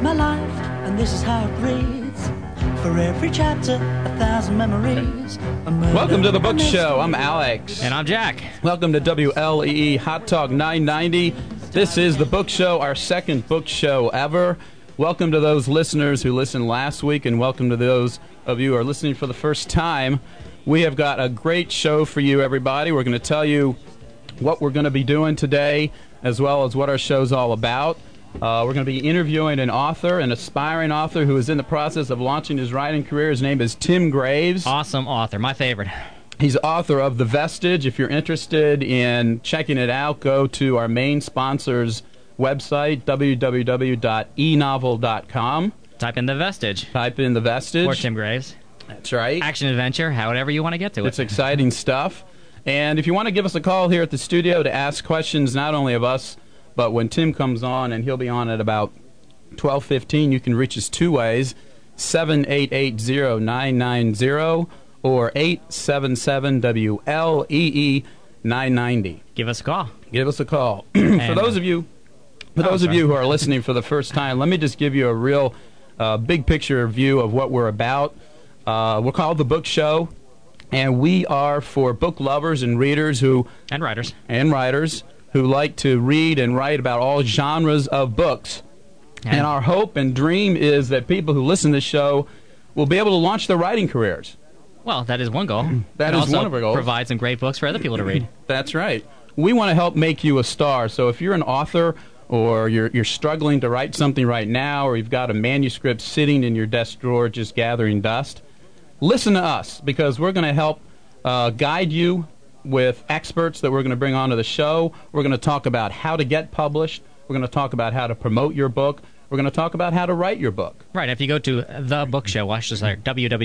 my life, and this is how it reads. For every chapter, 1,000 memories. Welcome to the Book Show. I'm Alex. And I'm Jack. Welcome to WLEE Hot Talk 990. This is the Book Show, our second book show ever. Welcome to those listeners who listened last week, and welcome to those of you who are listening for the first time. We have got a great show for you, everybody. We're going to tell you what we're going to be doing today, as well as what our show's all about. We're going to be interviewing an author, an aspiring author who is in the process of launching his writing career. His name is Tim Graves. Awesome author, my favorite. He's author of The Vestige. If you're interested in checking it out, go to our main sponsor's website, www.enovel.com. Type in The Vestige. Type in The Vestige. Or Tim Graves. That's right. Action adventure, however you want to get to it. It's exciting stuff. And if you want to give us a call here at the studio to ask questions not only of us, but when Tim comes on, and he'll be on at about 12:15, you can reach us two ways, 788-0990 or 877-WLEE-990. Give us a call. Give us a call. For those of you who are listening for the first time, let me just give you a real big picture view of what we're about. We're called The Book Show, and we are for book lovers and readers who... And writers. And writers who like to read and write about all genres of books. And our hope and dream is that people who listen to this show will be able to launch their writing careers. Well, that is one goal. That is one of our goals. Provide some great books for other people to read. That's right. We want to help make you a star. So if you're an author, or you're struggling to write something right now, or you've got a manuscript sitting in your desk drawer just gathering dust, listen to us, because we're going to help guide you with experts that we're going to bring onto the show. We're going to talk about how to get published. We're going to talk about how to promote your book. We're going to talk about how to write your book. Right. If you go to The Book Show, watch this like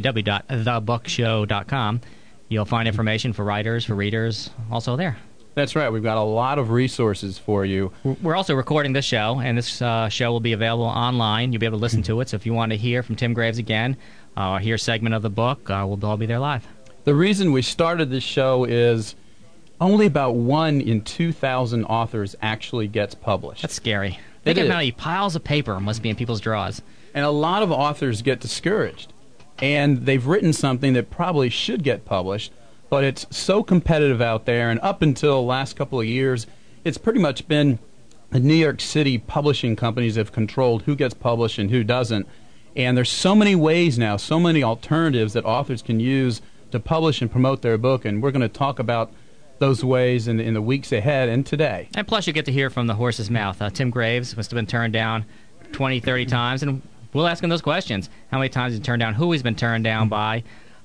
www.thebookshow.com, you'll find information for writers, for readers, also there. That's right. We've got a lot of resources for you. We're also recording this show, and this show will be available online. You'll be able to listen to it. So if you want to hear from Tim Graves again, or hear a segment of the book, we'll all be there live. The reason we started this show is only about 1 in 2,000 authors actually gets published. That's scary. Think of how many piles of paper must be in people's drawers. And a lot of authors get discouraged. And they've written something that probably should get published, but it's so competitive out there. And up until the last couple of years, it's pretty much been the New York City publishing companies have controlled who gets published and who doesn't. And there's so many ways now, so many alternatives that authors can use to publish and promote their book, and we're going to talk about those ways in the weeks ahead and today. And plus you get to hear from the horse's mouth. Tim Graves must have been turned down 20, 30 times, and we'll ask him those questions. How many times he's turned down, who he's been turned down by.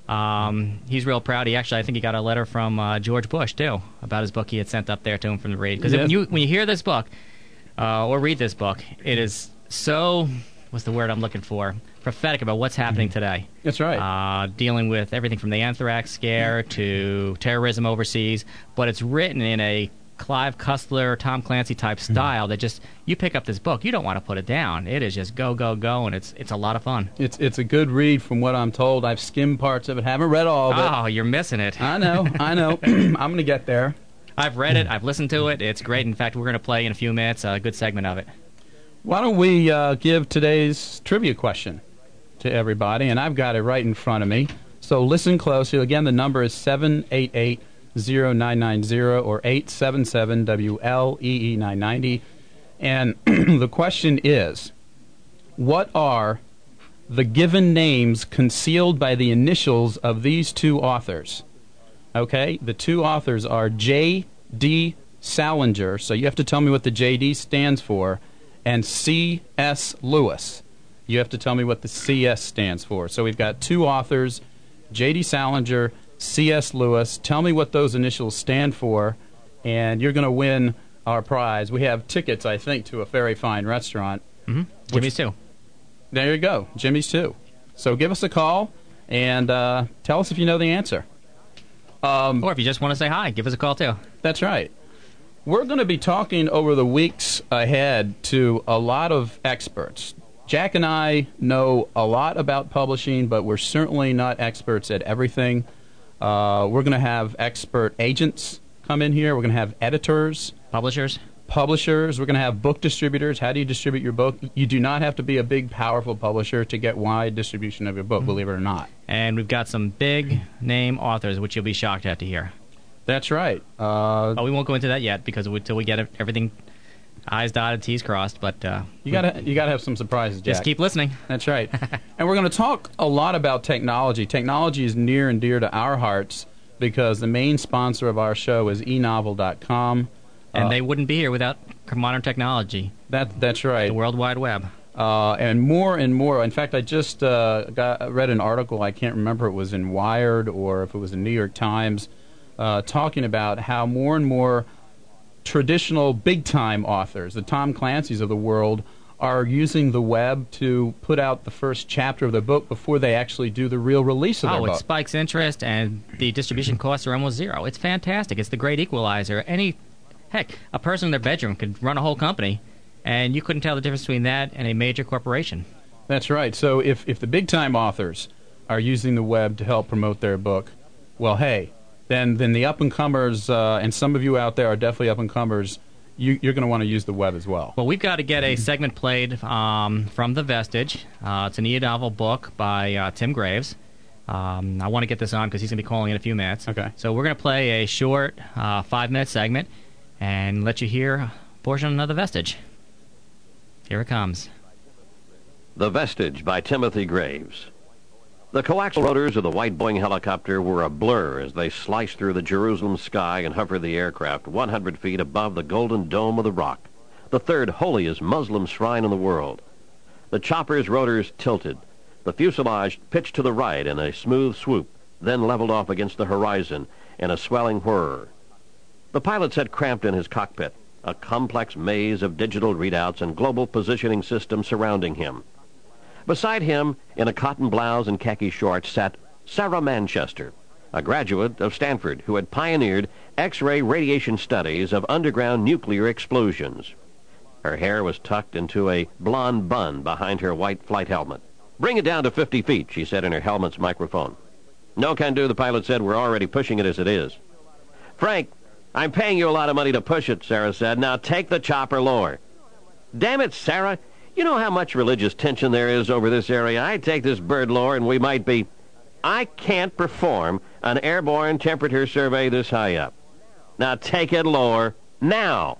He's real proud. I think he got a letter from George Bush, too, about his book he had sent up there to him from the read. Because when you hear this book, or read this book, it is so... What's the word I'm looking for? Prophetic about what's happening today. That's right. Dealing with everything from the anthrax scare to terrorism overseas, but it's written in a Clive Cussler, Tom Clancy type style that just, you pick up this book, you don't want to put it down. It is just go, go, go, and it's a lot of fun. It's a good read from what I'm told. I've skimmed parts of it, haven't read all of it. Oh, you're missing it. I know. I'm going to get there. I've read it, I've listened to it, it's great. In fact, we're going to play in a few minutes a good segment of it. Why don't we give today's trivia question to everybody, and I've got it right in front of me. So listen closely. Again, the number is 788-0990 or 877-WLEE-990. And the question is, what are the given names concealed by the initials of these two authors? Okay, the two authors are J.D. Salinger, so you have to tell me what the J.D. stands for, and C.S. Lewis. You have to tell me what the C.S. stands for. So we've got two authors, J.D. Salinger, C.S. Lewis. Tell me what those initials stand for, and you're going to win our prize. We have tickets, I think, to a very fine restaurant. Mm-hmm. Jimmy's too. There you go, Jimmy's too. So give us a call and tell us if you know the answer. Or if you just want to say hi, give us a call too. That's right. We're going to be talking over the weeks ahead to a lot of experts. Jack and I know a lot about publishing, but we're certainly not experts at everything. We're going to have expert agents come in here. We're going to have editors. Publishers. publishers. We're going to have book distributors. How do you distribute your book? You do not have to be a big, powerful publisher to get wide distribution of your book, believe it or not. And we've got some big name authors, which you'll be shocked at to hear. That's right. We won't go into that yet because until we get everything I's dotted, T's crossed. But you gotta have some surprises, Jack. Just keep listening. That's right. And we're going to talk a lot about technology. Technology is near and dear to our hearts because the main sponsor of our show is eNovel.com. And they wouldn't be here without modern technology. That's right. The World Wide Web. And more. In fact, I just read an article. I can't remember if it was in Wired or if it was in New York Times, talking about how more and more traditional big-time authors, the Tom Clancy's of the world, are using the web to put out the first chapter of their book before they actually do the real release of their book. It spikes interest, and the distribution costs are almost zero. It's fantastic. It's the great equalizer. Heck, a person in their bedroom could run a whole company, and you couldn't tell the difference between that and a major corporation. That's right. So if the big-time authors are using the web to help promote their book, well, hey, then the up-and-comers, and some of you out there are definitely up-and-comers, you're going to want to use the web as well. Well, we've got to get a segment played from The Vestige. It's an e-novel book by Tim Graves. I want to get this on because he's going to be calling in a few minutes. Okay. So we're going to play a short 5-minute segment and let you hear a portion of The Vestige. Here it comes. The Vestige by Timothy Graves. The coaxial rotors of the white Boeing helicopter were a blur as they sliced through the Jerusalem sky and hovered the aircraft 100 feet above the golden dome of the Rock, the third holiest Muslim shrine in the world. The chopper's rotors tilted. The fuselage pitched to the right in a smooth swoop, then leveled off against the horizon in a swelling whir. The pilot sat cramped in his cockpit, a complex maze of digital readouts and global positioning systems surrounding him. Beside him, in a cotton blouse and khaki shorts, sat Sarah Manchester, a graduate of Stanford who had pioneered X-ray radiation studies of underground nuclear explosions. Her hair was tucked into a blonde bun behind her white flight helmet. "Bring it down to 50 feet, she said in her helmet's microphone. "No can do," the pilot said. "We're already pushing it as it is." "Frank, I'm paying you a lot of money to push it," Sarah said. "Now take the chopper lower." "Damn it, Sarah. You know how much religious tension there is over this area. I take this bird lower and we might be..." "I can't perform an airborne temperature survey this high up. Now take it lower, now."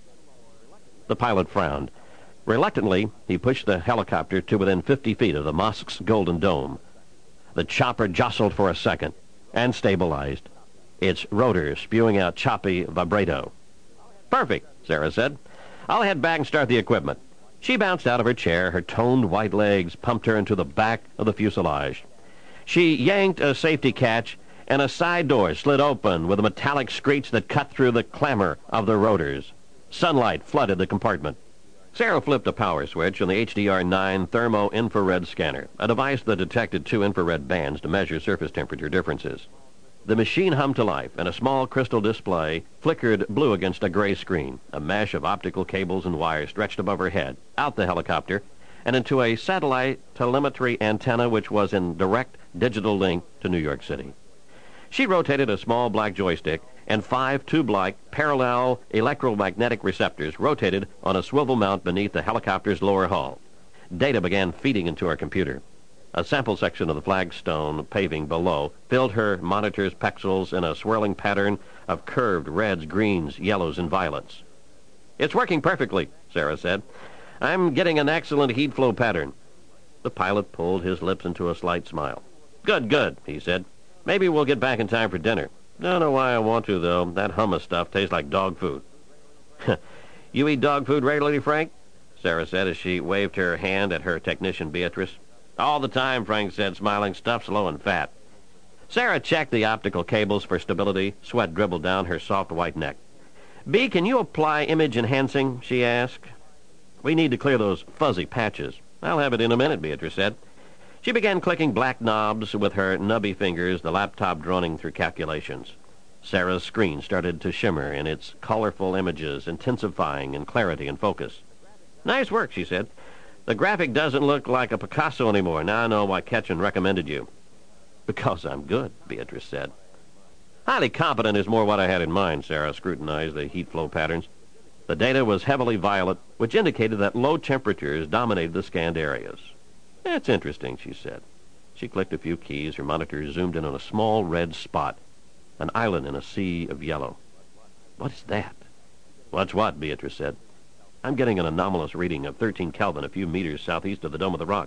The pilot frowned. Reluctantly, he pushed the helicopter to within 50 feet of the mosque's golden dome. The chopper jostled for a second and stabilized, its rotors spewing out choppy vibrato. "Perfect," Sarah said. "I'll head back and start the equipment." She bounced out of her chair. Her toned white legs pumped her into the back of the fuselage. She yanked a safety catch, and a side door slid open with a metallic screech that cut through the clamor of the rotors. Sunlight flooded the compartment. Sarah flipped a power switch on the HDR-9 thermo-infrared scanner, a device that detected 2 infrared bands to measure surface temperature differences. The machine hummed to life, and a small crystal display flickered blue against a gray screen. A mesh of optical cables and wires stretched above her head, out the helicopter, and into a satellite telemetry antenna which was in direct digital link to New York City. She rotated a small black joystick, and 5 tube-like parallel electromagnetic receptors rotated on a swivel mount beneath the helicopter's lower hull. Data began feeding into her computer. A sample section of the flagstone paving below filled her monitor's pixels in a swirling pattern of curved reds, greens, yellows, and violets. "It's working perfectly," Sarah said. "I'm getting an excellent heat flow pattern." The pilot pulled his lips into a slight smile. Good, he said. "Maybe we'll get back in time for dinner. Don't know why I want to, though. That hummus stuff tastes like dog food." "You eat dog food regularly, Frank?" Sarah said as she waved her hand at her technician, Beatrice. "All the time," Frank said, smiling. "Stuff's low and fat." Sarah checked the optical cables for stability. Sweat dribbled down her soft white neck. "B, can you apply image enhancing?" she asked. "We need to clear those fuzzy patches." "I'll have it in a minute," Beatrice said. She began clicking black knobs with her nubby fingers, the laptop droning through calculations. Sarah's screen started to shimmer in its colorful images, intensifying in clarity and focus. "Nice work," she said. "The graphic doesn't look like a Picasso anymore. Now I know why Ketchen recommended you." "Because I'm good," Beatrice said. "Highly competent is more what I had in mind," Sarah scrutinized the heat flow patterns. The data was heavily violet, which indicated that low temperatures dominated the scanned areas. That's interesting, she said. She clicked a few keys. Her monitor zoomed in on a small red spot, an island in a sea of yellow. What is that? What's what? Beatrice said. I'm getting an anomalous reading of 13 Kelvin a few meters southeast of the Dome of the Rock.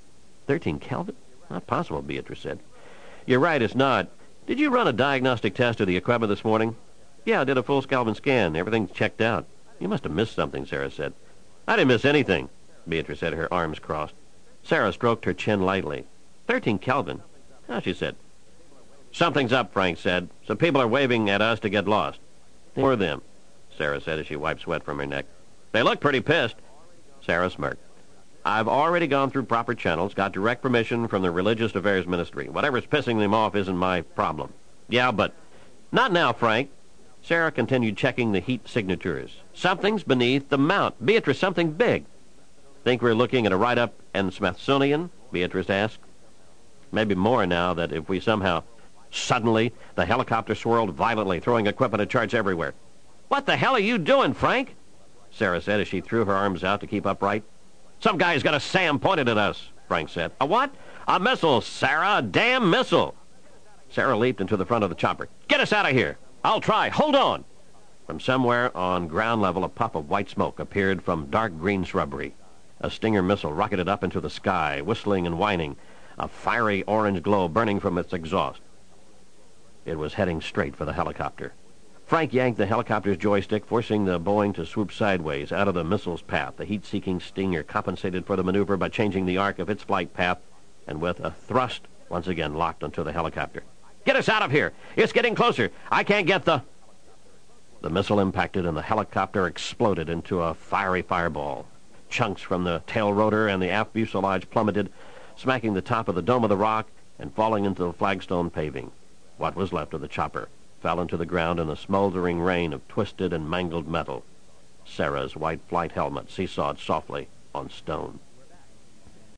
13 Kelvin? Not possible, Beatrice said. You're right, it's not. Did you run a diagnostic test of the equipment this morning? Yeah, I did a full Kelvin scan. Everything's checked out. You must have missed something, Sarah said. I didn't miss anything, Beatrice said, her arms crossed. Sarah stroked her chin lightly. 13 Kelvin? Oh, she said. Something's up, Frank said. Some people are waving at us to get lost. Who are them? Sarah said as she wiped sweat from her neck. They look pretty pissed. Sarah smirked. I've already gone through proper channels, got direct permission from the Religious Affairs Ministry. Whatever's pissing them off isn't my problem. Yeah, but not now, Frank. Sarah continued checking the heat signatures. Something's beneath the mount. Beatrice, something big. Think we're looking at a write-up in Smithsonian? Beatrice asked. Maybe more now that if we somehow... Suddenly, the helicopter swirled violently, throwing equipment and charts everywhere. What the hell are you doing, Frank? Sarah said as she threw her arms out to keep upright. Some guy's got a SAM pointed at us, Frank said. A what? A missile, Sarah. A damn missile. Sarah leaped into the front of the chopper. Get us out of here. I'll try. Hold on. From somewhere on ground level, a puff of white smoke appeared from dark green shrubbery. A Stinger missile rocketed up into the sky, whistling and whining, a fiery orange glow burning from its exhaust. It was heading straight for the helicopter. Frank yanked the helicopter's joystick, forcing the Boeing to swoop sideways out of the missile's path. The heat-seeking Stinger compensated for the maneuver by changing the arc of its flight path, and with a thrust, once again locked onto the helicopter. Get us out of here! It's getting closer! I can't get the... The missile impacted, and the helicopter exploded into a fiery fireball. Chunks from the tail rotor and the aft fuselage plummeted, smacking the top of the Dome of the Rock and falling into the flagstone paving. What was left of the chopper fell into the ground in a smoldering rain of twisted and mangled metal. Sarah's white flight helmet seesawed softly on stone.